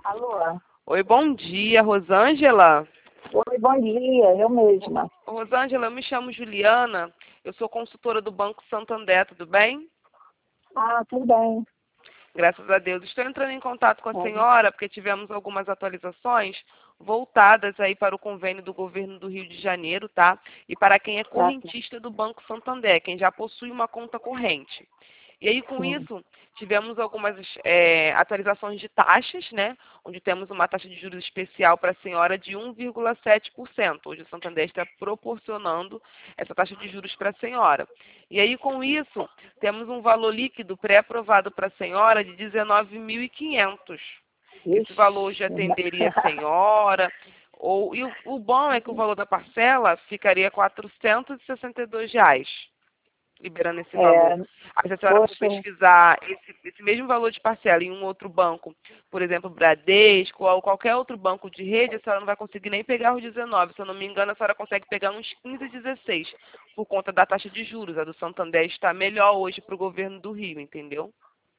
Alô? Oi, bom dia, Rosângela. Oi, bom dia, eu mesma. Rosângela, eu me chamo Juliana, eu sou consultora do Banco Santander, tudo bem? Ah, tudo bem. Graças a Deus. Estou entrando em contato com a É, senhora porque tivemos algumas atualizações voltadas aí para o convênio do governo do Rio de Janeiro, tá? E para quem é tá, correntista do Banco Santander, quem já possui uma conta corrente. E aí, com sim. isso, tivemos algumas atualizações de taxas, né? Onde temos uma taxa de juros especial para a senhora de 1,7%. Hoje o Santander está proporcionando essa taxa de juros para a senhora. E aí, com isso, temos um valor líquido pré-aprovado para a senhora de 19.500. Esse Ixi. valor já atenderia a senhora. E o bom é que o valor da parcela ficaria R$ 462, liberando esse valor. É, Aí, se a senhora for poxa, pesquisar esse mesmo valor de parcela em um outro banco, por exemplo, Bradesco ou qualquer outro banco de rede, a senhora não vai conseguir nem pegar os 19. Se eu não me engano, a senhora consegue pegar uns 15, 16, por conta da taxa de juros. A do Santander está melhor hoje para o governo do Rio, entendeu?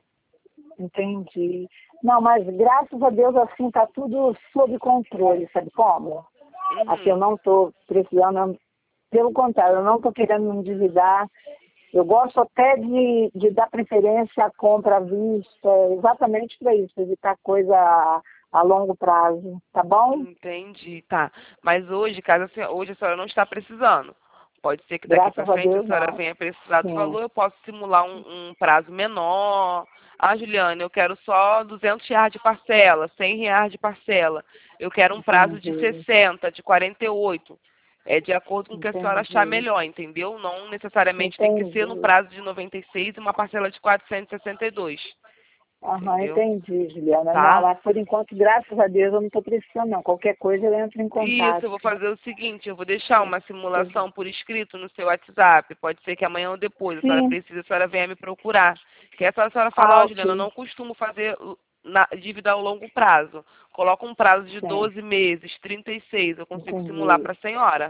entendi. Não, mas graças a Deus, assim, tá tudo sob controle, sabe como? Assim, eu Uhum. não estou precisando, pelo contrário, eu não estou querendo me endividar. Eu gosto até de dar preferência à compra à vista, exatamente para isso, evitar coisa a longo prazo, tá bom? Entendi, tá. Mas hoje, hoje a senhora não está precisando. Pode ser que daqui para Graças a frente a Deus, senhora não. venha precisar do Sim, valor, eu posso simular um prazo menor. Ah, Juliana, eu quero só R$ 200 de parcela, R$ 100 de parcela. Eu quero um prazo de entendi, 60, de 48. É de acordo com o que a senhora achar entendi, melhor, entendeu? Não necessariamente tem que ser no entendi. prazo de 96 e uma parcela de 462, Aham, entendeu? entendi, Juliana. Não, Tá? mas por enquanto, graças a Deus, eu não estou precisando, não. Qualquer coisa eu entro em Isso, contato. eu vou fazer o seguinte, eu vou deixar uma simulação por escrito no seu WhatsApp. Pode ser que amanhã ou depois, a senhora Sim, precisa, a senhora venha me procurar. Que é só a senhora falar, ah, ó, Juliana, eu ok, não costumo fazer dívida ao longo prazo. Coloca um prazo de sim, 12 meses, 36, eu consigo simular entendi. para a senhora.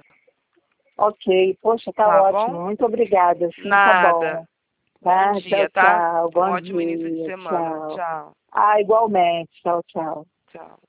Ok, poxa, tá Tá ótimo. bom? Muito obrigada, sim, tá Nada. bom. Bom Tá, tchau, dia, tá? tchau. Um Bom ótimo início de dia, semana. tchau. Tchau. Ah, igualmente. Tchau, tchau. Tchau.